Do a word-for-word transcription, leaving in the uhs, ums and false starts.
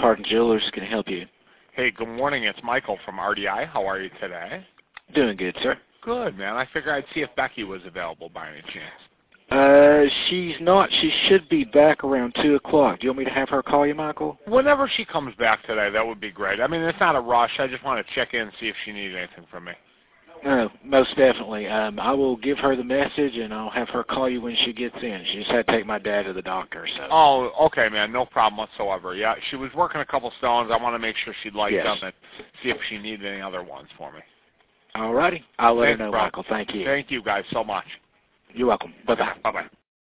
Parton Jewelers. Can I help you? Hey, good morning. It's Michael from R D I. How are you today? Doing good, sir. Good, man. I figured I'd see if Becky was available by any chance. Uh, she's not. She should be back around two o'clock. Do you want me to have her call you, Michael? Whenever she comes back today, that would be great. I mean, it's not a rush. I just want to check in and see if she needed anything from me. No, most definitely. Um, I will give her the message, and I'll have her call you when she gets in. She just had to take my dad to the doctor, so. Oh, okay, man. No problem whatsoever. Yeah, she was working a couple stones. I want to make sure she'd like Yes. them and see if she needed any other ones for me. All righty. I'll let Thanks, her know, bro. Michael. Thank you. Thank you guys so much. You're welcome. Bye-bye. Bye-bye.